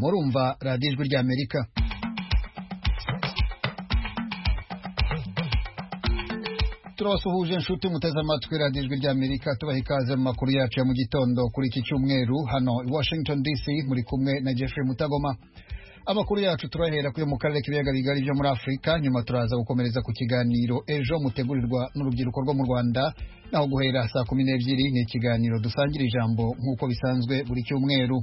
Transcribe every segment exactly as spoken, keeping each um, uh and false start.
murumva radiyo ijwi ry'Amerika. Turabasuhuje inshuti muteze amatwi radiyo ijwi ry'Amerika, tubaha ikaze mu makuru yacu ya mu gitondo kuri iki cyumweru hano i Washington D C, muri kumwe na Jeffrey Mutagoma. Amakuru yacu turahera kuyo mu karere k'ibiyaga bigari byo muri Afrika, nyuma turaza gukomereza ku kiganiro ejo mutegurirwa n'urubyiruko rwo mu Rwanda, naho guhera saa kumi n'ebyiri ni ikiganiro dusangira ijambo nk'uko bisanzwe buri cyumweru.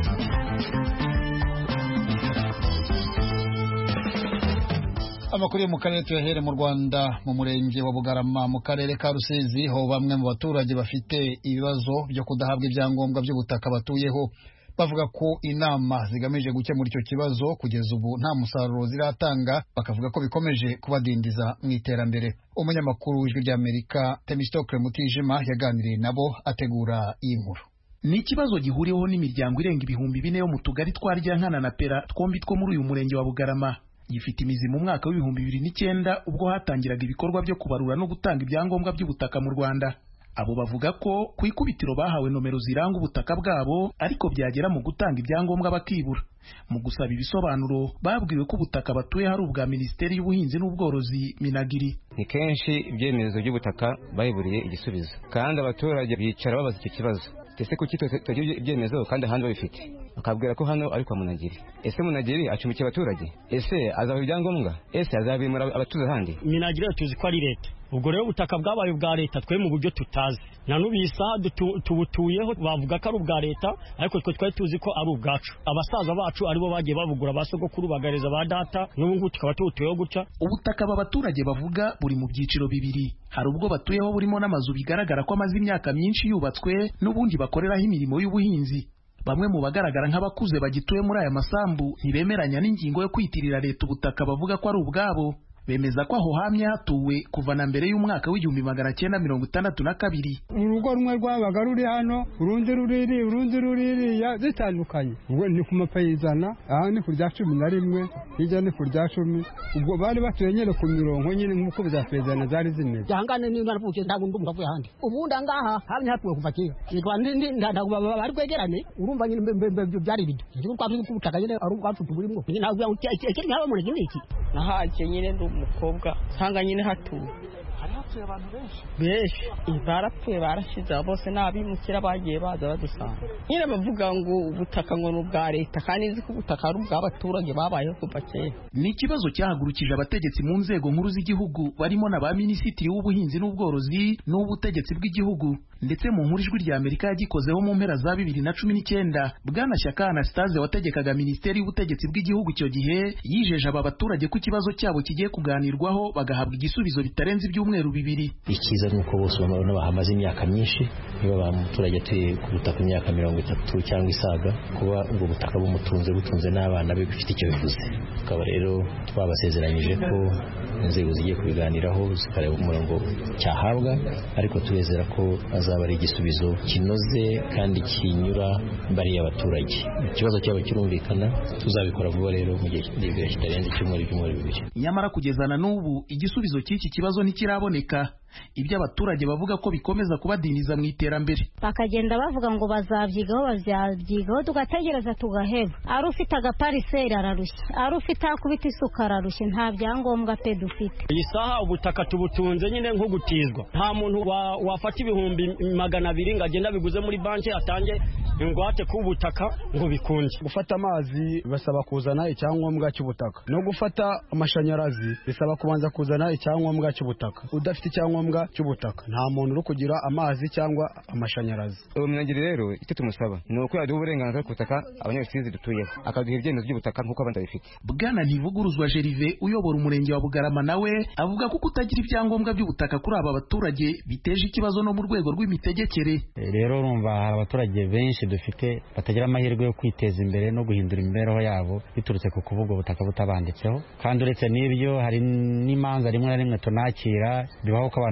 Amakuru yo mu karere tuyahere mu Rwanda, mu murenge wa Bugarama mu karere ka Rusizi, ho bamwe mu baturage bafite ibibazo byo kudahabwa ibyangombwa by'ubutaka batuyeho, bavuga ko inama zigamije gukemura icyo kibazo kugeza ubu nta musaruro ziratanga, bakavuga ko bikomeje kubadindiza mu iterambere. Umunyamakuru w'Ijwi ry'Amerika Temistokle Mutijima yaganiriye nabo ategura iyi nkuru. Ni ikibazo gihuriweho n'imiryango irenga ibihumbi bine yo mu tugari twa Ryankana na Pera, twombi two muri uyu murenge wa Bugarama. Gifite imizi mu mwaka w'ibihumbi bibiri n'icyenda ubwo hatangiraga ibikorwa byo kubarura no gutanga ibyangombwa by'ubutaka mu Rwanda. Abo bavuga ko ku ikubitiro bahawe nomero ziranga ubutaka bwabo, ariko byagera mu gutanga ibyangombwa bakibura. Mu gusaba ibisobanuro babwiwe ko ubutaka batuye hari ubwa Minisiteri y'Ubuhinzi n'Ubworozi Minagiri. Ni kenshi ibyemezo by'ubutaka bayiburiye igisubizo, kandi abaturage bicara babaza icyo kibazo. Ese kuki tutagira ibyemezo kandi ahandi babifite? Bakabwira ko hano ari kwa Munagiri. Ese Munagiri acumbikiye abaturage? Ese azaba ibyangombwa? Ese azabimura abatuze ahandi? Minagiri tuzi ko ari leta. Ubwo rero ubutaka bwabaye ubwa leta twe mu buryo tutazi. Na nubisa tubutuyeho bavuga ko ari ubwa leta, ariko twe twari tuzi ko ari ubwacu. Abasaza bacu aribo bagiye babugura basogokuru bagareza ba data, n'ubungu tukaba tubutuyeho gutya. Ubutaka abaturage bavuga buri mu byiciro bibiri. Hari ubwo batuyeho burimo n'amazu bigaragara ko amaze imyaka myinshi yubatswe, n'ubundi bakoreraho imirimo y'ubuhinzi. Bamwe mu bagaragara nk'abakuze bagituye muri aya masambu ntibemeranya n'ingingo yo kwitirira leta ubutaka bavuga ko ari ubwabo. Bemeza ko aho hamye hatuwe kuva na mbere y'umwaka w'igihumbi magana cyenda mirongo itandatu na kabiri. Urugo rumwe rwabaga ruri hano, urundi ruriri, urundi ruriri zitandukanye. Ubwo ni ku mapayizana, aha ni ku rya cumi na rimwe, hirya ni ku rya cumi. Ubwo bari batuye nyine ku mirongo nyine nk'uko za payizana zari zimeze. Jangane ni naravuye ntabwo ndumva vuye handi. Ubundi angaha hamye hatuwe kuva kera. Nitwa ndi ndagwa bari kwegerane, urumva nyine mbembe byari bidu. Niko kwavuze ko ubutaka nyine ari ubwacu tuburimo. Nyine ntabwo ikiri nk'abo muri iki. Nahaje nyine umukobwa sanga nyine hatuye. Hari hatuye abantu benshi benshi barapfuye barashize, bose n'abimukira bagiye baza badusanga. Nyine bavuga ngo ubutaka ngo n'ubwa leta, kandi nzi ko ubutaka ari ubw'abaturage babayeho kuva kera. Ni ikibazo cyahagurukije abategetsi mu nzego nkuru z'igihugu, barimo na ba Minisitiri w'Ubuhinzi n'Ubworozi n'Ubutegetsi bw'igihugu. Ndetse mu nkuru Ijwi ry'Amerika yagikozeho mu mpera za bibiri na cumi n'icyenda, Bwana Shyaka Anastase wategekaga Minisiteri y'Ubutegetsi bw'igihugu icyo gihe yijeje aba baturage ko ikibazo cyabo kigiye kuganirwaho bagahabwa igisubizo bitarenze ibyumweru bibiri. Ikiza nuko bose babona bahamaze imyaka myinshi, niba ba muturage atuye ku butaka imyaka mirongo itatu cyangwa isaga, kuba ubwo butaka bumutunze butunze n'abana be bifite icyo bivuze. Tukaba rero twabasezeranyije ko inzego zigiye kubiganiraho zikareba umurongo cyahabwa, ariko turezera ko azaba ari igisubizo kinoze kandi kinyura bariya abaturage. Ikibazo cyabo kirumvikana, tuzabikora vuba rero mu gihe kitarenze icyumweru cy'umweru bibiri. Nyamara kugezana n'ubu igisubizo cy'iki kibazo ntikiraboneka. Ibyo abaturage bavuga ko bikomeza kubadiniza mu iterambere. Bakagenda bavuga ngo bazabyigaho bazabyigaho, tugategereza tugaheba. Ari ufite agapariseri ararushye, ari ufite akubita isuka ararushye, nta byangombwa pe dufite. Iyi saha ubutaka tubutunze nyine nko gutizwa. Nta muntu wa, wafata ibihumbi magana abiri ngo agenda biguze muri banki atange ingwate ku butaka ngo bikunde. Gufata amazi basaba kuzana icyangombwa cy'ubutaka, no gufata amashanyarazi bisaba kubanza kuzana icyangombwa cy'ubutaka. Udafite icyangombwa cy'ubutaka nta muntu uri kugira amazi cyangwa amashanyarazi. Uwo Minagiri rero icyo tumusaba ni uko yaduha uburenganzira ku butaka abanyarusizi dutuyeho, akaduha ibyemezo by'ubutaka nk'uko abandi babifite. Bwana Ntivuguruzwa Gervais uyobora umurenge wa Bugarama nawe avuga ko kutagira ibyangombwa by'ubutaka kuri aba baturage biteje ikibazo no mu rwego rw'imitegekere. Rero urumva hari abaturage benshi dufite batagira amahirwe yo kwiteza imbere no guhindura imibereho yabo biturutse ku kuvuga ubutaka butabanditseho, kandi uretse n'ibyo hari n'imanza rimwe na rimwe tunakira bibaho ko abantu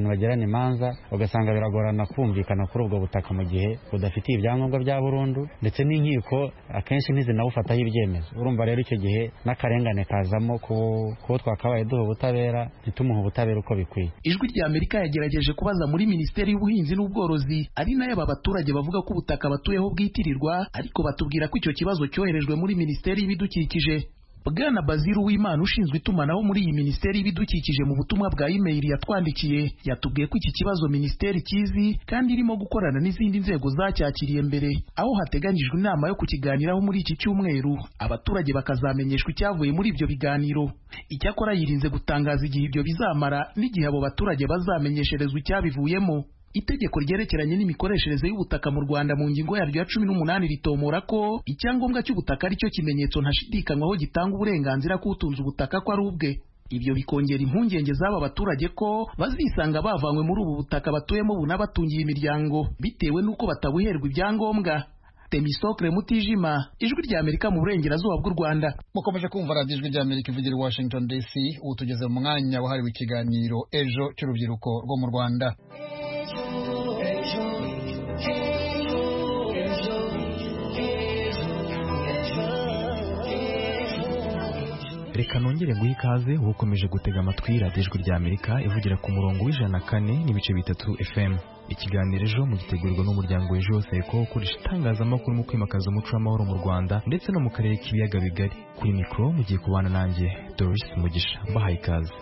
abantu bagirana imanza ugasanga biragorana kumvikana kuri ubwo butaka mu gihe budafitiye ibyangombwa bya burundu, ndetse n'inkiko akenshi ntizinabufataho ibyemezo. Urumva rero icyo gihe n'akarengane kazamo kuko twakabaye duha ubutabera ntitumuhe ubutabera uko bikwiye. Ijwi rya Amerika yagerageje kubaza muri Minisiteri y'Ubuhinzi n'Ubworozi ari nayo aba baturage bavuga ko ubutaka batuyeho bwitirirwa, ariko batubwira ko icyo kibazo cyoherejwe muri Minisiteri y'Ibidukikije. Bwana Baziru w'Imana ushinzwe itumanaho muri iyi Minisiteri y'Ibidukikije mu butumwa bwa email yatwandikiye yatubwiye ko iki kibazo Minisiteri kizi kandi irimo gukorana n'izindi nzego zacyakiriye mbere, aho hateganyijwe inama yo kukiganiraho muri iki cyumweru, abaturage bakazamenyeshwa icyavuye muri ibyo biganiro. Icyakora yirinze gutangaza igihe ibyo bizamara n'igihe abo baturage bazamenyesherezwa icyabivuyemo. Itegeko ryerekeranye n'imikoreshereze y'ubutaka mu Rwanda mu ngingo yaryo ya cumi n'umunani ritomora ko icyangombwa cy'ubutaka ari cyo kimenyetso ntashidikanywaho gitanga uburenganzira k'utunze ubutaka ko ari ubwe. Ibyo bikongera impungenge z'aba baturage ko bazisanga bavanywe muri ubu butaka batuyemo bunabatungiye imiryango bitewe n'uko batabuherwa ibyangombwa. Temisokre Mutijima, Ijwi rya Amerika mu burengerazuba bw'u Rwanda. Mukomeje kumva radiyo Ijwi rya Amerika ivugira i Washington D C. Ubu tugeze mu mwanya wahariwe ikiganiro ejo cy'urubyiruko rwo mu Rwanda. Reka nongere guha ikaze ukomeje gutega amatwi radiyo Ijwi rya Amerika ivugira ku murongo w'ijana na kane n'ibice bitatu F M. Ikiganiro ejo mu gitegurwa n'umuryango Ejo Seko ukoresha itangazamakuru mu kwimakaza umuco w'amahoro mu Rwanda ndetse no mu karere k'ibiyaga bigari. Kuri mikoro mugiye kubana nanjye Doris Mugisha, mbahaye ikaze.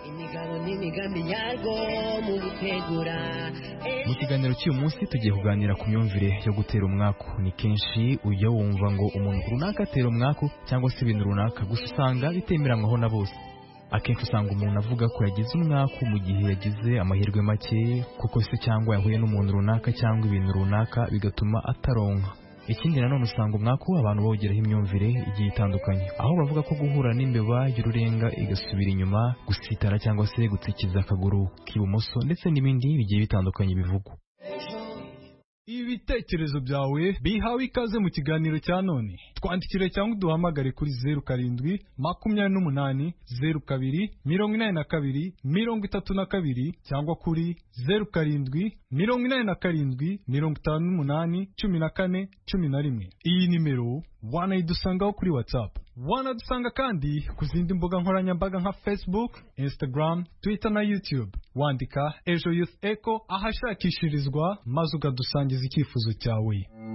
Mu kiganiro cy'uyu munsi tugiye kuganira ku myumvire yo gutera umwaku. Ni kenshi ujya wumva ngo umuntu runaka atera umwaku cyangwa se ibintu runaka, gusa usanga bitemeranywaho na bose. Akenshi usanga umuntu avuga ko yagize umwaku mu gihe yagize amahirwe make kuko se cyangwa yahuye n'umuntu runaka cyangwa ibintu runaka bigatuma ataronka. Ikindi nanone usanga umwaku abantu bawugiraho imyumvire igiye itandukanye, aho bavuga ko guhura n'imbeba y'ururenga igasubira inyuma, gusitara cyangwa se gutsikiza akaguru k'ibumoso ndetse n'ibindi bigiye bitandukanye bivugwa. Ibitekerezo byawe bihawe ikaze mu kiganiro cya none. Twandikire cyangwa duhamagare kuri zeru karindwi makumyabiri n'umunani zeru kabiri mirongo inani na kabiri mirongo itatu na kabiri cyangwa kuri zeru karindwi mirongo inani na karindwi mirongo itanu n'umunani cumi na kane cumi na rimwe. Iyi nimero wanayidusangaho kuri WhatsApp. Wanadusanga kandi ku zindi mbuga nkoranyambaga nka Facebook, Instagram, Twitter na YouTube. Wandika Ejo Youth Echo ahashakishirizwa maze ukadusangiza icyifuzo cyawe.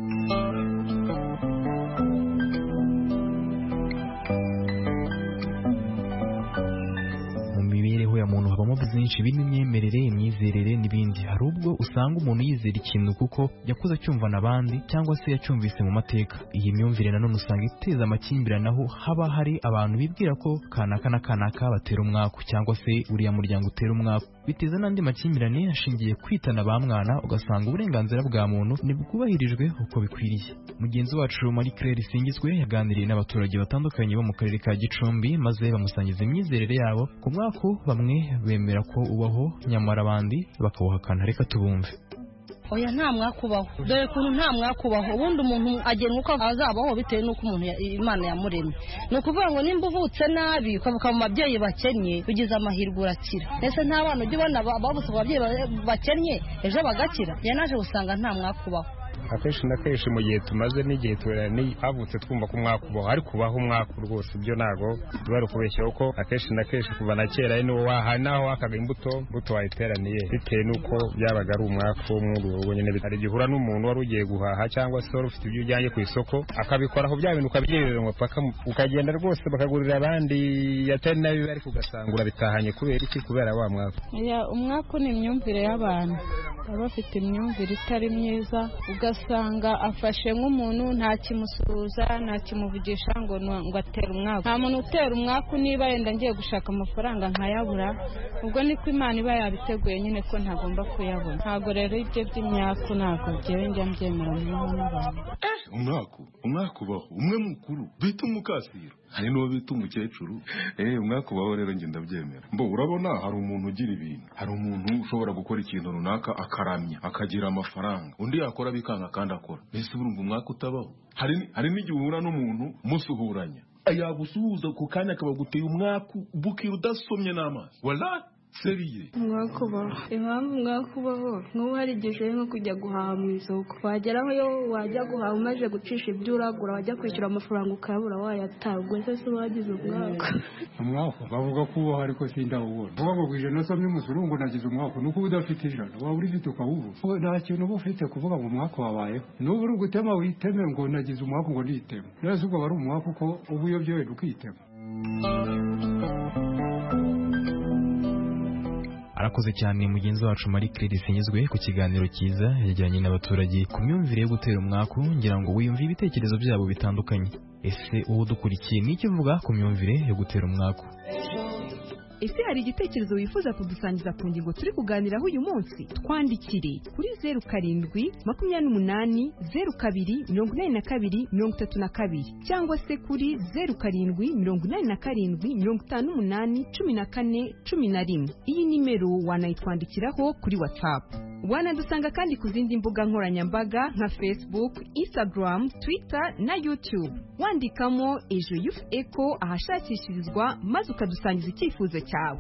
Ya muntu habamo byinshi birimo imyemerere, imyizerere n'ibindi. Hari ubwo usanga umuntu yizera ikintu kuko yakuze cyumva n'abandi cyangwa se yacyumvise mu mateka. Iyi myumvire nanone usanga iteza amakimbirane, aho haba hari abantu bibwira ko kanaka na kanaka batera umwaku cyangwa se uriya muryango utera umwaku. Biteza n'andi makimbirane ashingiye kwitana ba mwana, ugasanga uburenganzira bwa muntu ntibwubahirijwe uko bikwiriye. Mugenzi wacu Marie Claire Singizwe yaganiriye n'abaturage batandukanye bo mu karere ka Gicumbi maze bamusangiza imyizerere yabo ku mwaku. Bamwe bemera ko ubaho nyamara abandi bakawuhakana. Reka tubumve. Oya nta mwakubaho, dore kuntu nta mwakubaho. Ubundi umuntu agenwa uko azabaho bitewe n'uko umuntu Imana yamuremye. Ni ukuvuga ngo nimba uvutse nabi ukavuka mu babyeyi bakennye ugize amahirwe urakira. Ese nta bana ujya ubona babutse mu babyeyi bakennye ejo bagakira? Yanaje gusanga nta mwakubaho. Akenshi na kenshi mu gihe tumaze n'igihe turani havutse twumva ko umwakubaho, ariko kubaho umwaku rwose ibyo ntago bari kubeshya uko akenshi na kenshi kuva na kera ni waha naho akaga imbuto imbuto wayiteraniye bitewe nuko byabaga ari umwaku w'umwuru ubwo nyine bitari gihura n'umuntu wari ugiye guhaha cyangwa se wari ufite ibyo ujyanye ku isoko akabikora aho bya bintu ukabyerera ngo paka ukagenda rwose bakagurira abandi yatari nabi, ariko ugasangura bitahanye kubera iki? Kubera wa mwaku. Ya umwaku ni imyumvire y'abantu baba bafite imyumvire itari myiza, ugasanga afashe nk'umuntu nta kimusuhuza nta kimuvugisha ngo ngo atera umwaku. Nta muntu utera umwaku niba yenda ngiye gushaka amafaranga nkayabura, ubwo niko Imana iba yabiteguye nyine ko ntagomba kuyabona. Ntago rero ibyo by'imyaku ntago byewe njya mbyemera n'abantu. Umwaku umwaku baho umwe mukuru bita umukasiro, hari n'uwo bita umukecuru. Eh umwaku baho rero njye ndabyemera. Mbo urabona hari umuntu ugira ibintu, hari umuntu ushobora gukora ikintu runaka akaramya akagira amafaranga, undi yakora bikanga kandi akora. Ese urumva umwaka utabaho? Hari hari n'igihe uhura n'umuntu musuhuranya ayagusuhuza ku kanya akabaguteye umwaku bukira udasomye n'amazi. Wala seriye mwakubaho impamvu mwakubaho nk'ubu hari igihe nko kujya guhaha mu isoko wageraho yo wajya guhaha umaze gucisha ibyo uragura wajya kwishyura amafaranga ukabura wayatagwa ese se wagize umwaka umwaka bavuga ko ubaho ariko sindawubona uvuga ngo kwije nasomye umusoro ngo nagize umwaka nuko udafite ijana waba urifite ukawubuza nta kintu uba ufite kuvuga ngo umwaka wabayeho n'ubu uri gutema witeme ngo nagize umwaka ngo niteme rero ubwo bari umwaka uko uba uyobye wenda ukitema. arakoze cyane mugenzi wacu Marie Claire Sinyizwe ku kiganiro cyiza yajyanye n'abaturage ku myumvire yo gutera umwaku ngira ngo wiyumve ibitekerezo byabo bitandukanye. Ese uwo dukurikiye n'icyo uvuga ku myumvire yo gutera umwaku? Ese hari igitekerezo wifuza kudusangiza ku ngingo turi kuganiraho uyu munsi? Twandikire kuri zeru karindwi makumyabiri n'umunani zeru kabiri mirongo inani na kabiri mirongo itatu na kabiri cyangwa se kuri zeru karindwi mirongo inani na karindwi mirongo itanu n'umunani cumi na kane cumi na rimwe. Iyi nimero wanayitwandikiraho kuri WhatsApp. Wanadusanga kandi ku zindi mbuga nkoranyambaga nka Facebook, Instagram, Twitter na YouTube. Wandikamo Ejo Youth Echo ahashakishirizwa maze ukadusangiza icyifuzo cyawe.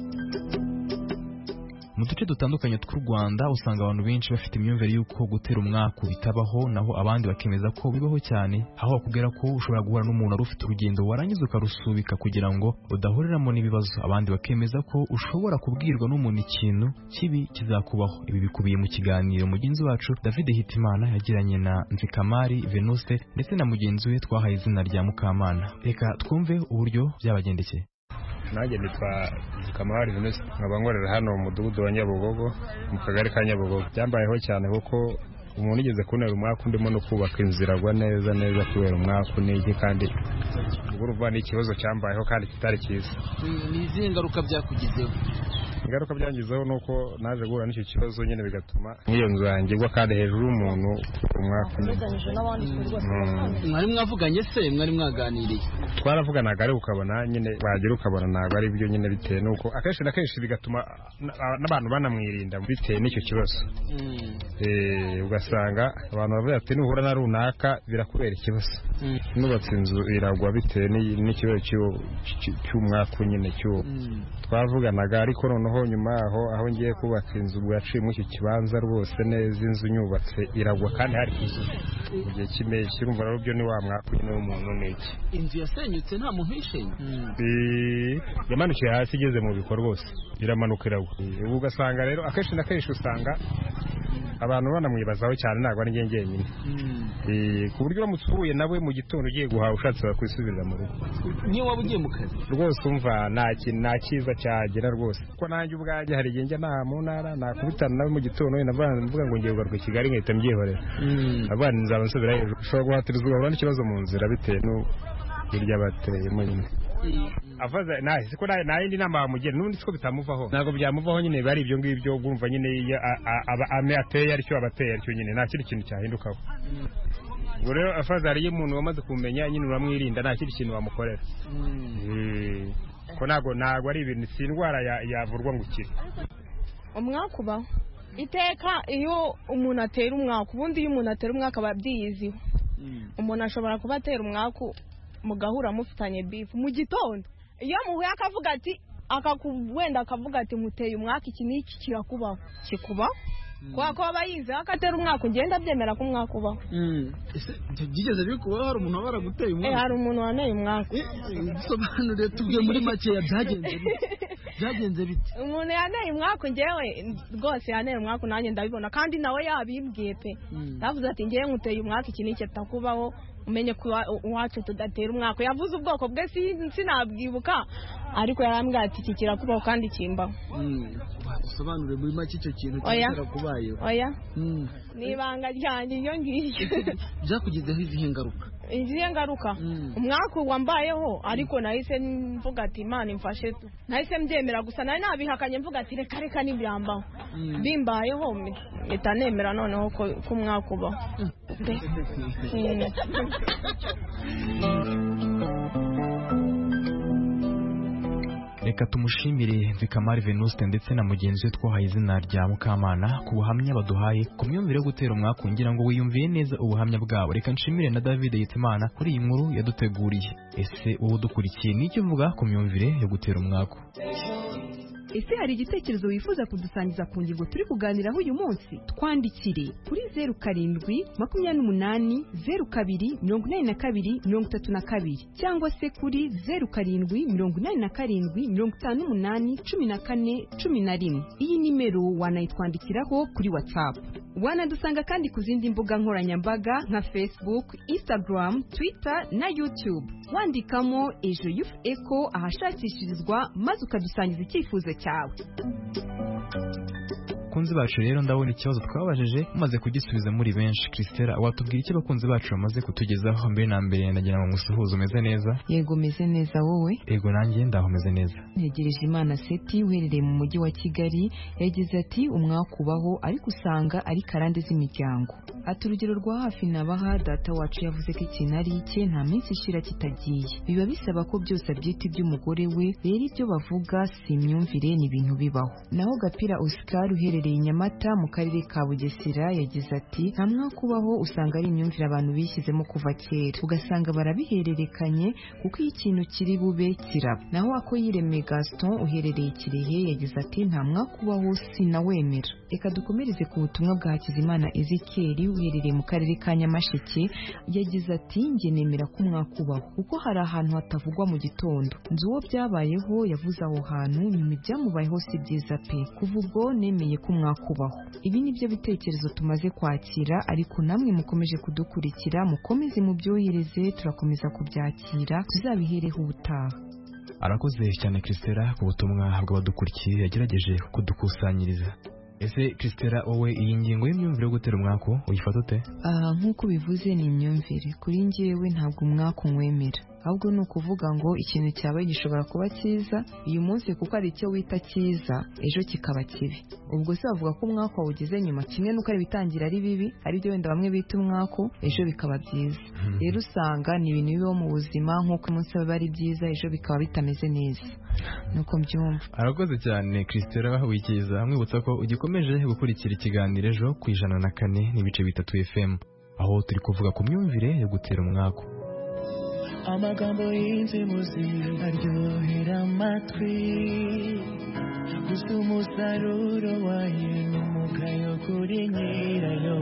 Mu duce dutandukanye tw'u Rwanda usanga abantu benshi bafite imyumvire y'uko gutera umwaku bitabaho, naho abandi bakemeza ko bibaho cyane, aho bakubwira ko ushobora guhura n'umuntu ari ufite urugendo warangiza ukarusubika kugira ngo udahuriramo n'ibibazo. Abandi bakemeza ko ushobora kubwirwa n'umuntu ikintu kibi kizakubaho. Ibi bikubiye mu kiganiro mugenzi wacu David Hitimana yagiranye na Nzikamari Venuste ndetse na mugenzi we twahaye izina rya Mukamana. Reka twumve uburyo byabagendekeye. Nanjye nitwa Nzikamari Venuste, nkaba nkorera hano mu mudugudu wa Nyabugogo mu kagari ka Nyabugogo. Byambayeho cyane kuko umuntu igeze kunera umwaku ndimo no kubaka inzira agwa neza neza kubera umwaku n'iki, kandi urumva ni ikibazo cyambayeho kandi kitari cyiza. Ni izihe ngaruka byakugizeho? Ingaruka byangizeho nuko naje guhura n'icyo kibazo nyine bigatuma nk'iyo nzu yanjye igwa kandi hejuru y'umuntu umwaku. Mwari mwavuganye se mwari mwaganiriye? Twaravuganaga ariko ukabona nyine bagira ukabona ntabwo ari byo nyine, bitewe nuko akenshi na kenshi bigatuma n'abantu banamwirinda bitewe n'icyo kibazo. Ugasanga abantu bavuga ati nuhura na runaka birakubera ikibazo. Nubatse inzu iragwa bitewe n'ikibazo cy'umwaku nyine cy'uwo. Twavuganaga ariko noneho nyuma aho aho ngiye kubaka inzu bwaciye mu icyo kibanza rwose neza, inzu nyubatse iragwa kandi hari kuzuza mu gihe cy'impeshyi. Urumva rero byo ni wa mwaku nyine w'umuntu n'iki. Inzu yasenyutse nta muntu wishenye? Yamanukiye hasi igeze mu biko rwose iramanuka iragwa. Ubu ugasanga rero akenshi na kenshi usanga abantu banamwibazaho cyane, ntabwo ari njye njyenyine. Ku buryo uramutse uhuye nawe mu gitondo ugiye guhaha ushatse wakwisubirira mu rugo. Niyo waba ugiye mu kazi rwose umva nta cyiza cyagera rwose, kuko nanjye ubwanjye hari igihe njya naha mu ntara nakubitana nawe mu gitondo mvuga ngo ngiye kugaruka i Kigali nkahita mbyihorera, abana nzaba nsubira hejuru. Ushobora guhatiriza ugahura n'ikibazo mu nzira bitewe n'uburyo bateyemo nyine. Afaza nahi siko nta yindi nama bamugira n'ubundi siko bitamuvaho, ntabwo byamuvaho nyine bari ibyo ngibyo. Ugumva nyine ame ateye aricyo abateye aricyo nyine, nta kindi kintu cyahindukaho. Ubwo rero afaza hariyo umuntu wamaze kumenya nyine uramwirinda, nta kindi kintu wamukorera. Ko ntabwo ntabwo ari ibintu, si indwara yavurwa ngo ukire. Umwaku ubaho iteka iyo umuntu atera umwaku. Ubundi iyo umuntu atera umwaku aba abyiyiziho. Umuntu ashobora kuba atera umwaku mugahura mufitanye beef mu gitondo, iyo muhuye akavuga ati akakuwenda akavuga ati muteye umwaka iki n'iki kirakubaho kikuba kwa ko bayize akatera umwaka ugenda byemera ko umwaka ubaho. Ese byigeze bikubaho hari umuntu wabara guteye umwaka? Eh, hari umuntu waneye umwaka. Sobanure tubwe muri make byagenze bite? Byagenze bite? Umuntu yaneye umwaka ngewe rwose yaneye umwaka nanjye ndabibona kandi nawe yabimbwiye pe. Yavuze ati ngewe nkuteye umwaka iki n'iki takubaho, umenye ko uwacu tudatera umwaka. Yavuze ubwoko bwe sinabwibuka ariko yarambwira ati iki kirakubaho kandi kimbaho. Usobanure muri make icyo kintu kirakubayeho? Oya, ni ibanga ryanjye iyo ngiryo. Byakugizeho izihe ngaruka? Izihe ngaruka? Umwaka wambayeho ariko nahise mvuga ati Imana imfashe, nahise mbyemera. Gusa nari nabihakanye mvuga ati reka reka nibyambaho. Bimbayeho mpita nemera noneho ko umwaka ubaho. Reka tumushimire Nzikamari Venuste ndetse na mugenzi we twahaye izina rya Mukamana ku buhamya baduhaye ku myumvire yo gutera umwaku, ngira ngo wiyumviye neza ubuhamya bwabo. Reka nshimire na David Hitimana kuri iyi nkuru yaduteguriye. Ese wowe dukurikiye n'icyo uvuga ku myumvire yo gutera umwaku? ese hari igitekerezo wifuza kudusangiza ku ngingo turi kuganiraho uyu munsi? Twandikire kuri zeru karindwi makumyabiri n'umunani zeru kabiri mirongo inani na kabiri mirongo itatu na kabiri cyangwa se kuri zeru karindwi mirongo inani na karindwi mirongo itanu n'umunani cumi na kane cumi na rimwe. Iyi nimero wanayitwandikiraho kuri WhatsApp. Wanadusanga kandi ku zindi mbuga nkoranyambaga nka Facebook, Instagram, Twitter na YouTube. Wandikamo Ejo Youth Echo ahashakishirizwa maze ukadusangiza icyifuzo cyawe. Abakunzi bacu rero ndabona ikibazo twabajije mumaze kugisubiza muri benshi. Christella, watubwira icyo abakunzi bacu bamaze kutugezaho? Mbere na mbere nagira ngo musuhuze. Umeze neza? Yego meze neza, wowe? Yego nanjye ndaho meze neza. Ntegereje Imana Seti uherereye mu mujyi wa Kigali yagize ati umwakubaho ariko usanga ari karande z'imiryango. Ati urugero rwa hafi nabaha data wacu yavuze ko ikintu ari icye nta minsi ishira kitagiye. Biba bisaba ko byose abyita iby'umugore we, rero ibyo bavuga si imyumvire ni ibintu bibaho. Naho Gapira Oscar uherereye Nyamata mu karere ka Bugesera yagize ati nta mwakubaho usanga ari imyumvire abantu bishyizemo kuva kera, ugasanga barabihererekanye kuko iyo ikintu kiri bube kiraba. Naho ako yireme Gaston uherereye Kirehe yagize ati nta mwakubaho sinawemera. Reka dukomereze ku butumwa bwa Hakizimana Ezekiel uherereye mu karere ka Nyamasheke yagize ati nge nemera ko mwakubaho kuko hari ahantu hatavugwa mu gitondo. Nzi uwo byabayeho yavuze aho hantu nyuma ibyamubayeho si byiza pe, kuva ubwo nemeye ko mwakubaho. Ibi nibyo bitekerezo tumaze kwakira, ariko namwe mukomeje kudukurikira mukomeze mu byohereze, turakomeza kubyakira tuzabihereho ubutaha. Arakoze cyane Christella ku butumwa bw'abadukurikiye yagerageje kudukusanyiriza. Ese Christella, wowe iyi ngingo y'imyumvire yo gutera umwako uyifata ute? Ah, nkuko bivuze ni imyumvire. Kuri njyewe ntabwo umwako nwemera, ahubwo ni ukuvuga ngo ikintu cyabaye gishobora kuba cyiza uyu munsi kuko ari icyo wita cyiza ejo kikaba kibi. Ubwo se bavuga ko umwako wawugeze nyuma, kimwe nuko ari bitangira ari bibi ari byo wenda bamwe bita umwako ejo bikaba byiza. Rero usanga ni ibintu bibaho mu buzima, nkuko umunsi biba ari byiza ejo bikaba bitameze neza, nuko mbyumva. Arakoze cyane Christella wikiza, mwibutsa ko ugikomeje gukurikira ikiganiro Ejo ku ijana na kane n'ibice bitatu F M, aho turi kuvuga ku myumvire yo gutera umwako. Amagambo y'inzimuzi aryohera amatwi, gusa umusaruro wayo ni umugayo kuri nyirayo,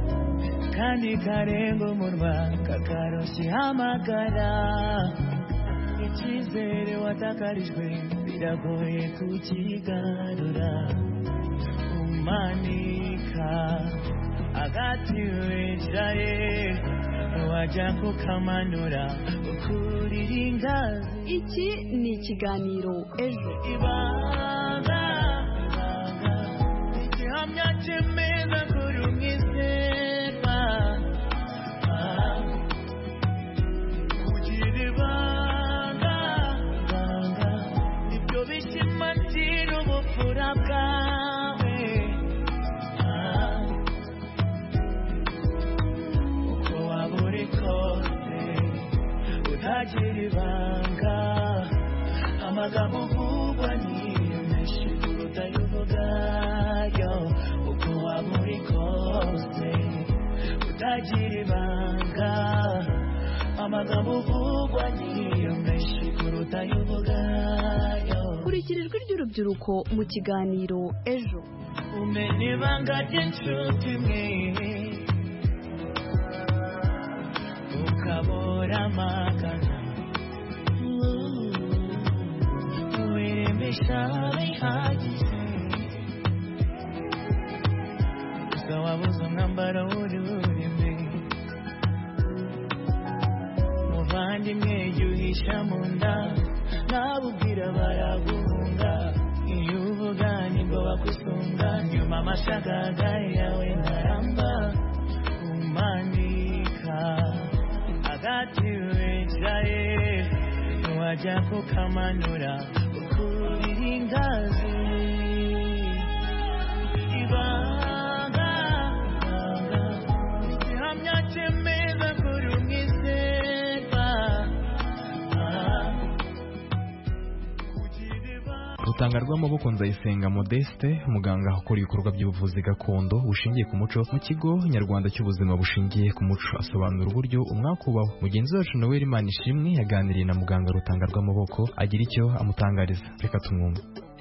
kandi karenga umunwa kakaroshye hamagara. Icyizere watakarijwe biragoye kukigarura, umanika agati wicaye wajya kukamanura ukurira ingazi. Iki ni ikiganiro Ejo. Ibanga igihamya cyemeza kuri umwizerwa, kugira ibanga ibyo bishimangira ubupfura bwawe. Uko waba uri kose utagira ibanga, amagambo uvugwa ni menshi kuruta ayo uvugayo. Uko waba uri kose utagira ibanga, amagambo uvugwa ni menshi kuruta ayo uvugayo. Kurikira ijwi ry'urubyiruko mu kiganiro Ejo. Umenya ibanga ry'inshuti imwe ukabura amagana, wirembesha bihagije, gusa wabuze umwambaro w'ururimi. Muvandimwe yuhisha mu nda, nabubwira baraguhunga. Iyo uvuga nibwo bakusunga, nyuma amashagaga yawe ntaramba. Umanika agati wicaye wajya kukamanura ukurira ingazi. Ibanga igihamya cyemeza kuri umwizerwa. Rutanga rw'amaboko Nzayisenga Modeste, umuganga ukora ibikorwa by'ubuvuzi gakondo bushingiye ku muco mu kigo nyarwanda cy'ubuzima bushingiye ku muco, asobanura uburyo umwakubaho. Mugenzi wacu Noel Manishimwe yaganiriye na muganga Rutanga rw'amaboko agira icyo amutangariza. Reka tumwumve.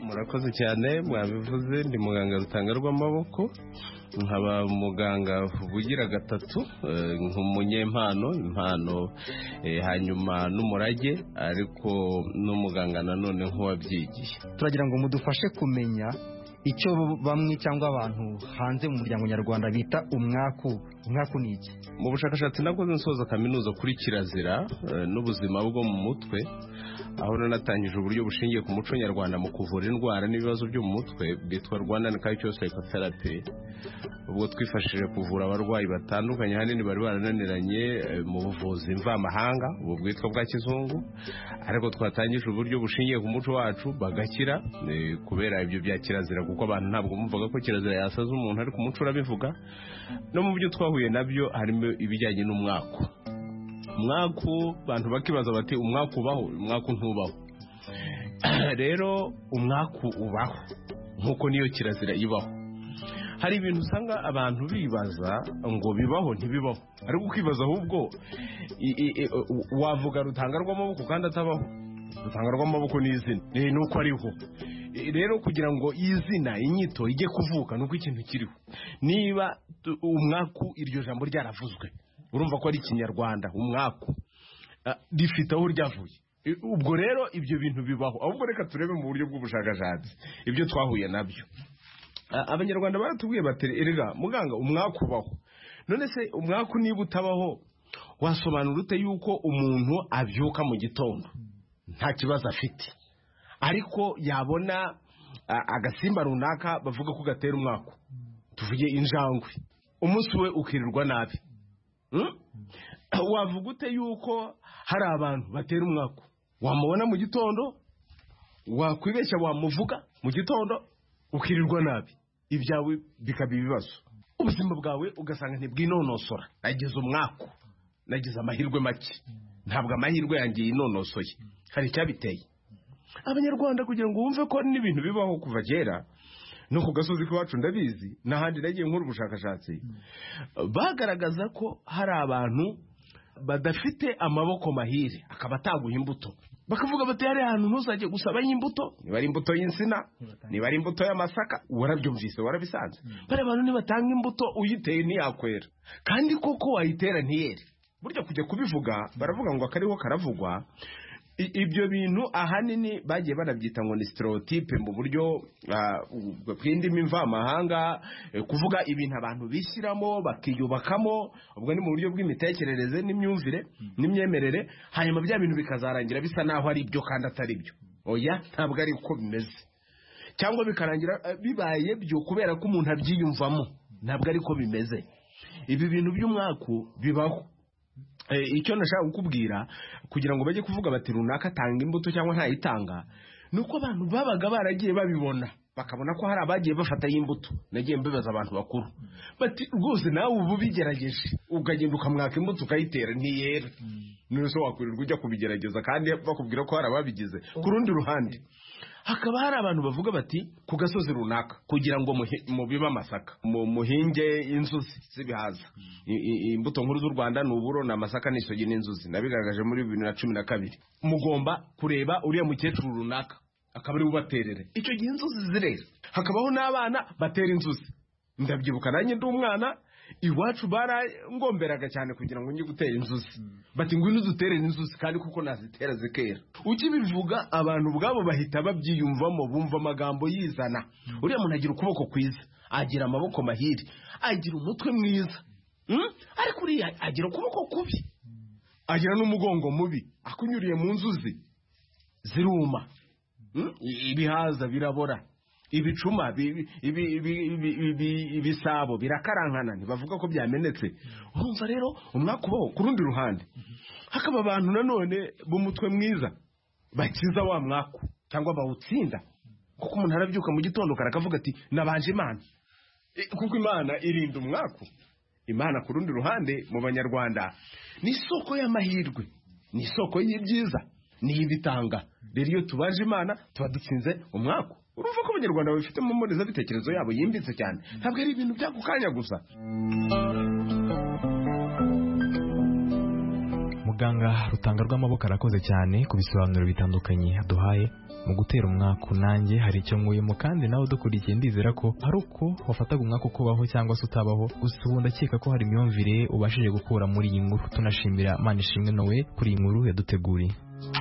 murakoze cyane mwabivuze ndi muganga rutanga rw'amaboko nkaba muganga bugira gatatu nk'umunyempano impano hanyuma n'umurage ariko n'umuganga nanone nk'uwabyigiye. Turagira ngo mudufashe kumenya icyo bamwe cyangwa abantu hanze mu muryango nyarwanda bita umwaku. Umwaku ni iki? Mu bushakashatsi nakoze nsoza kaminuza kuri kirazira n'ubuzima bwo mu mutwe, aho natangije uburyo bushingiye ku muco nyarwanda mu kuvura indwara n'ibibazo byo mu mutwe bwitwa Rwandan Cultural Psychotherapy. Ubwo twifashije kuvura abarwayi batandukanye hanini bari barananiranye mu buvuzi mvamahanga ubwo bwitwa bwa kizungu, ariko twatangije uburyo bushingiye ku muco wacu bagakira kubera ibyo bya kirazira, kuko abantu ntabwo bumvaga ko kirazira yasaza umuntu ariko umuco urabivuga. No mu byo twahuye nabyo harimo ibijyanye n'umwaku. Umwaku abantu bakibaza bati umwaku ubaho, umwaku ntubaho. Rero umwaku ubaho nkuko niyo kirazira ibaho. Hari ibintu usanga abantu bibaza ngo bibaho ntibibaho, ariko ukibaza ahubwo wavuga rutanga rw'amaboko kandi atabaho. Rutanga rw'amaboko ni izina ni uko ariho. Rero kugira ngo izina inyito ijye kuvuka nuko ikintu kiriho. Niba umwaku iryo jambo ryaravuzwe urumva ko ari ikinyarwanda umwaku rifite aho ryavuye. Ubwo rero ibyo bintu bibaho, ahubwo reka turebe mu buryo bw'ubushakashatsi ibyo twahuye nabyo. Abanyarwanda baratubwiye bati erega muganga umwaku ubaho. None se umwaku niba utabaho wasobanura ute yuko umuntu abyuka mu gitondo nta kibazo afite, ariko yabona agasimba runaka bavuga ko gatera umwaku, tuvuge injangwe, umunsi we ukirirwa nabi? Wavuga ute yuko hari abantu batera umwaku? Wamubona mu gitondo wakwibeshya wamuvuga mu gitondo ukirirwa nabi, ibyawe bikaba ibibazo, ubuzima bwawe ugasanga ntibwinonosora. Nagize umwaku, nagize amahirwe make, ntabwo amahirwe yanjye yinonosoye, hari icyabiteye. Abanyarwanda kugira ngo wumve ko n'ibintu bibaho kuva kera no ku gasozi k'iwacu ndabizi n'ahandi nagiye nkora ubushakashatsi, bagaragaza ko hari abantu badafite amaboko mahire akaba ataguha imbuto. Bakavuga bati hari ahantu ntuzajye gusaba imbuto, niba ari imbuto y'insina, niba ari imbuto y'amasaka, warabyumvise warabisanze. Bari abantu nibatanga imbuto uyiteye ntiyakwera, kandi koko wayitera ntiyere. Burya kujya kubivuga baravuga ngo akariho karavugwa. Ibyo bintu ahanini bagiye banabyita ngo ni stereotype mu buryo bw'indimi mvamahanga, kuvuga ibintu abantu bishyiramo bakiyubakamo, ubwo ni mu buryo bw'imitekerereze n'imyumvire n'imyemerere, hanyuma bya bintu bikazarangira bisa naho ari byo kandi atari byo. Oya, ntabwo ari uko bimeze, cyangwa bikarangira bibaye byo kubera ko umuntu abyiyumvamo. Ntabwo ari ko bimeze. Ibi bintu by'umwaku bibaho. Icyo nashaka kukubwira kugira ngo bajye kuvuga bati runaka atanga imbuto cyangwa ntayitanga, nuko abantu babaga baragiye babibona bakabona ko hari abagiye bafata y'imbuto. Nagiye mbibaza abantu bakuru bati rwose nawe ubu bigerageje ukagenda ukamwaka imbuto ukayitera ntiyera, none se wakwirirwa ujya kubigerageza kandi bakubwira ko hari ababigize. Ku rundi ruhande hakaba hari abantu bavuga bati ku gasozi runaka kugira ngo mubibe amasaka muhinge inzuzi z'ibihaza. Imbuto nkuru z'u Rwanda ni uburo na amasaka n'isogi n'inzuzi, nabigaragaje muri bibiri na cumi na kabiri. Mugomba kureba uriya mukecuru runaka akaba ari ubaterere, icyo gihe inzuzi zirera. Hakabaho n'abana batera inzuzi. Ndabyibuka nanjye ndi umwana, iwacu barangomberaga cyane kugira ngo njye gutera inzuzi. Bati ngwino dutere inzuzi kandi kuko nazitera zikera. Ukibivuga abantu ubwabo bahita babyiyumvamo, bumva amagambo yizana. Uriya muntu agira ukuboko kwiza, agira amaboko mahiri, agira umutwe mwiza, ariko uriya agira ukuboko kubi, agira n'umugongo mubi, akunyuriye mu nzuzi ziruma, ibihaza birabora, ibicuma ibisabo birakarankana, ntibavuga ko byamenetse. Urumva rero umwaka ubaho. Ku rundi ruhande hakaba abantu nanone b'umutwe mwiza bakiza wa mwaku cyangwa bawutsinda, kuko umuntu arabyuka mu gitondo karakavuga ati nabanje Imana, kuko Imana irinda umwaku. Imana ku rundi ruhande mu Banyarwanda ni isoko y'amahirwe, ni isoko y'ibyiza, ni ibitanga. Rero iyo tubaje Imana tuba dutsinze umwaku. Urumva ko Abanyarwanda bafite mu mboneza bitekerezo yabo yimbitse cyane, ntabwo ari ibintu byakukanya gusa. muganga Rutanga rw'amaboko arakoze cyane ku bisobanuro bitandukanye aduhaye mu gutera umwaku. Nanjye hari icyo nkuyemo kandi nawe dukurikiye ndizera ko hari uko wafataga umwaka ukubaho cyangwa se utabaho, gusa ubu ndakeka ko hari imyumvire ubashije gukura muri iyi nkuru. Tunashimira Manishimwe Noe kuri iyi nkuru yaduteguriye.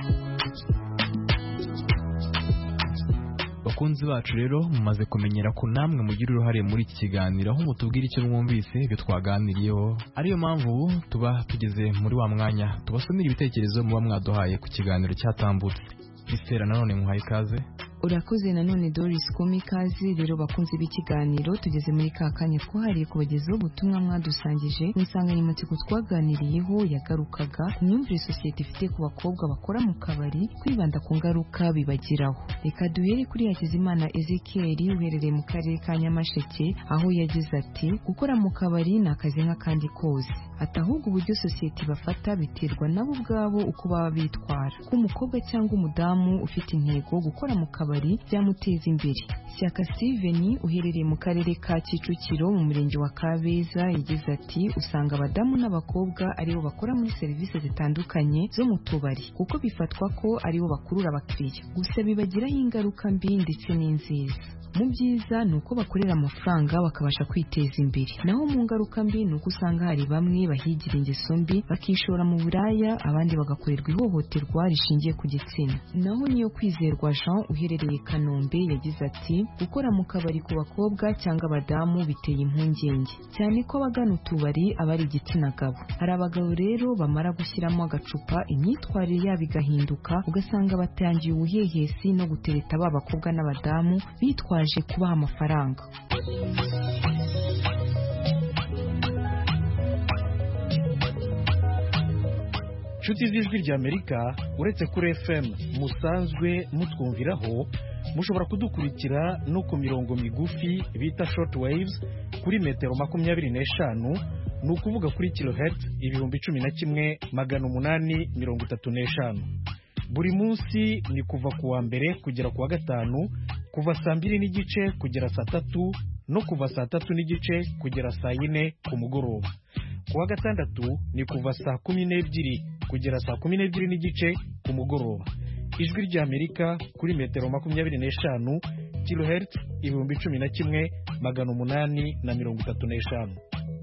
Bakunzi bacu rero, mumaze kumenyera ko namwe mugira uruhare muri iki kiganiro, aho mutubwira icyo mwumvise ibyo twaganiriyeho. Ariyo mpamvu tuba tugeze muri wa mwanya tubasomera ibitekerezo muba mwaduhaye ku kiganiro cyatambutse. Christelle, nanone muhaye ikaze. Urakoze nanone Doris Komi ikaze. Rero bakunze b'ikiganiro, tugeze muri ka kanya twahariye kubagezaho ubutumwa mwadusangije mu insanganyamatsiko twaganiriyeho yagarukaga ku myumvire sosiyete ifite ku bakobwa bakora mu kabari, kwibanda ku ngaruka bibagiraho. Reka duhere kuri Hakizimana Ezekiel uherereye mu karere ka Nyamasheke, aho yagize ati gukora mu kabari ni akazi nk'akandi kose, ati ahubwo uburyo sosiyete bafata biterwa nabo ubwabo uko baba bitwara. Ko umukobwa cyangwa umudamu ufite intego gukora mu kabari byamuteza imbere. Shyaka Steven uherereye mu karere ka Kicukiro mu murenge wa Kabeza yagize ati usanga abadamu n'abakobwa aribo bakora muri serivisi zitandukanye zo mu tubari, kuko bifatwa ko aribo bakurura abakiriya, gusa bibagiraho ingaruka mbi ndetse n'inziza. Mu byiza ni uko bakorera amafaranga bakabasha kwiteza imbere, naho mu ngaruka mbi ni uko usanga hari bamwe bahigira ingeso mbi bakishora mu buraya, abandi bagakorerwa ihohoterwa rishingiye ku gitsina. Naho Niyo Kwizerwa Jean uherereye Kanombe yagize ati gukora mu kabari ku bakobwa cyangwa abadamu biteye impungenge, cyane ko abagana utubari aba ari igitsina gabo. Hari abagabo rero bamara gushyiramo agacupa imyitwarire yabo igahinduka, ugasanga batangiye ubuhehesi no gutereta ba bakobwa n'abadamu bitwa baje kubaha amafaranga. Nshuti z'Ijwi ry'Amerika, uretse kuri F M musanzwe mutwumviraho, mushobora kudukurikira no ku mirongo migufi bita short waves kuri metero makumyabiri n'eshanu, ni ukuvuga kuri kilohertz ibihumbi cumi na kimwe magana umunani mirongo itatu n'eshanu. Buri munsi ni kuva ku wa mbere kugera ku wa gatanu, kuva saa mbiri n'igice kugera saa tatu, no kuva saa tatu n'igice kugera saa yine ku mugoroba. Ku wa gatandatu ni kuva saa kumi n'ebyiri kugera saa kumi n'ebyiri n'igice ku mugoroba. Ijwi ry'Amerika kuri metero makumyabiri n'eshanu, kilohertz ibihumbi cumi na kimwe magana umunani na mirongo itatu n'eshanu.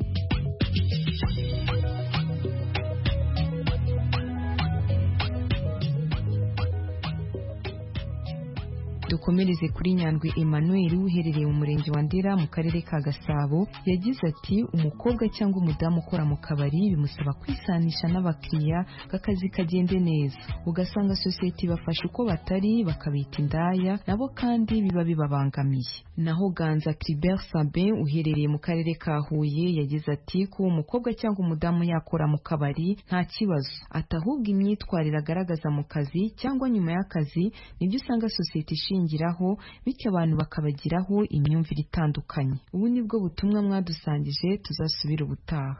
Dukomereze kuri Nyandwi Emmanuel uherereye mu murenge wa Ndera mu karere ka Gasabo, yagize ati umukobwa cyangwa umudamu ukora mu kabari bimusaba kwisanisha n'abakiriya kakazi kagende neza, ugasanga sosiyete bafasha uko batari bakabita indaya, nabo kandi biba bibabangamiye. Naho Ganza Clibert Sabin uherereye mu karere ka Huye yagize ati ko umukobwa cyangwa umudamu yakora mu kabari nta kibazo, atahubwa imyitwarire agaragaza mu kazi cyangwa nyuma y'akazi nibyo usanga sosiyete ishingiraho, bityo abantu bakabagiraho imyumvire itandukanye. Ubu nibwo butumwa mwadusangije, tuzasubira ubutaha.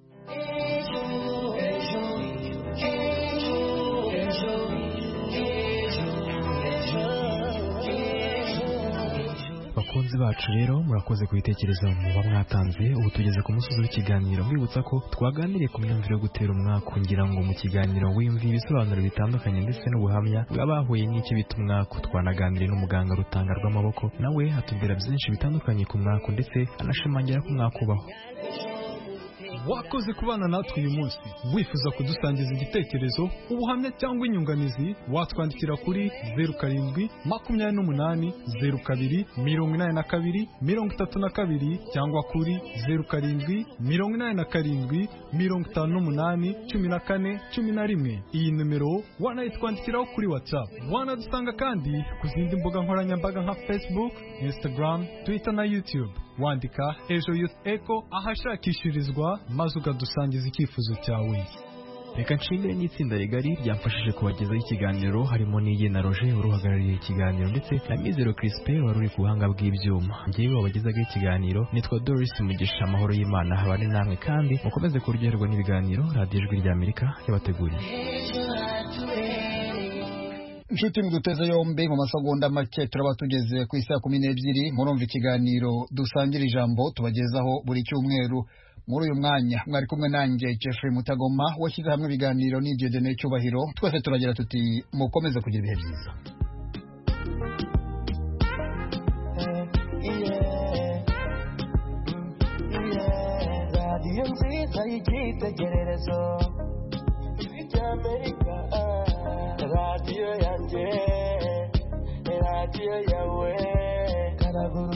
Bakunzi bacu rero, murakoze ku bitekerezo muba mwatanze. Ubu tugeze ku musozi w'ikiganiro, mbibutsa ko twaganiriye ku myumvire yo gutera umwaku, ngira ngo mu kiganiro wiyumviye ibisobanuro bitandukanye ndetse n'ubuhamya bw'abahuye n'icyo bita umwaku. Twanaganiriye n'umuganga Rutanga rw'amaboko, nawe atubwira byinshi bitandukanye ku mwaku ndetse anashimangira ko umwaku ubaho. Wakoze kubana natwe uyu munsi. Wifuza kudusangiza igitekerezo, ubuhamya cyangwa inyunganizi, watwandikira kuri zeru karindwi makumyabiri n'umunani zeru kabiri mirongo inani na kabiri mirongo itatu na kabiri cyangwa kuri zeru karindwi mirongo inani na karindwi mirongo itanu n'umunani cumi na kane cumi na rimwe. Iyi numero wanayitwandikiraho kuri WhatsApp. Wanadusanga kandi ku zindi mbuga nkoranyambaga nka Facebook, Instagram, Twitter na YouTube. Wandika Ejo Youth Echo ahashakishirizwa, maze ukadusangiza icyifuzo cyawe. Reka nshimire n'itsinda rigari ryamfashije kubagezaho ikiganiro, harimo n'iye na Roger uruhagarariye ikiganiro ndetse na Mizero Crispin wari uri ku buhanga bw'ibyuma. Njyewe wabagezaga ikiganiro nitwa Doris Mugisha. Amahoro y'Imana habane namwe kandi mukomeze kuryoherwa n'ibiganiro radiyo Ijwi ry'Amerika yabateguriye. Inshuti muduteze yombi, mu masegonda make turaba tugeze ku isa kumi n'ebyiri. Murumva ikiganiro dusangira ijambo tubagezaho buri cyumweru. muri uyu mwanya mwari kumwe nanjye Jeffrey Mutagoma washyize hamwe ibiganiro n'ibyo Dene Cyubahiro. Twese turagira tuti mukomeze kugira ibihe byiza. radiyo nziza y'icyitegererezo ijwi ry'Amerika, radiyo yanjye, radiyo yawe, karaguru